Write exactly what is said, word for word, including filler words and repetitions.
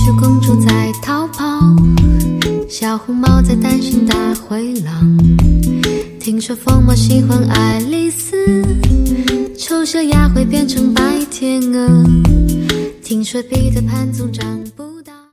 雪公主在逃跑，小红帽在担心大灰狼。听说疯帽喜欢爱丽丝，丑小鸭会变成白天鹅。听说彼得潘总长